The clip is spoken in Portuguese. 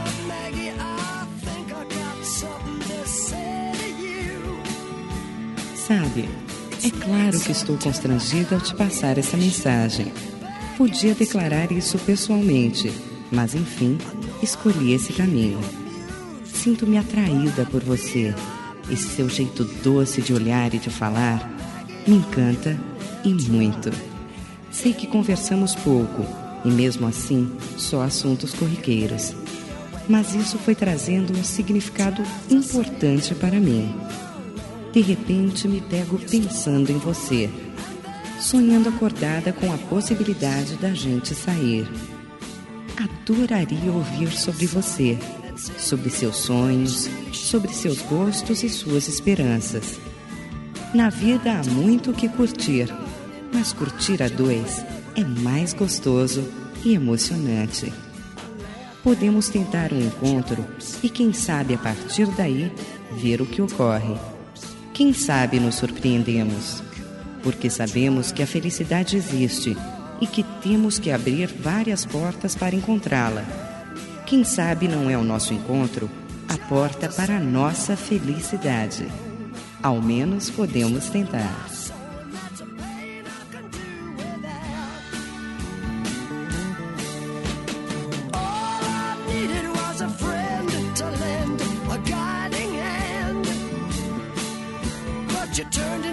Sabe, é claro que estou constrangida ao te passar essa mensagem. Podia declarar isso pessoalmente, mas enfim, escolhi esse caminho. Sinto-me atraída por você. Esse seu jeito doce de olhar e de falar me encanta e muito. Sei que conversamos pouco e mesmo assim só assuntos corriqueiros. Mas isso foi trazendo um significado importante para mim. De repente me pego pensando em você, sonhando acordada com a possibilidade da gente sair. Adoraria ouvir sobre você, sobre seus sonhos, sobre seus gostos e suas esperanças. Na vida há muito o que curtir, mas curtir a dois é mais gostoso e emocionante. Podemos tentar um encontro e quem sabe a partir daí ver o que ocorre. Quem sabe nos surpreendemos, porque sabemos que a felicidade existe e que temos que abrir várias portas para encontrá-la. Quem sabe não é o nosso encontro a porta para a nossa felicidade. Ao menos podemos tentar. You turned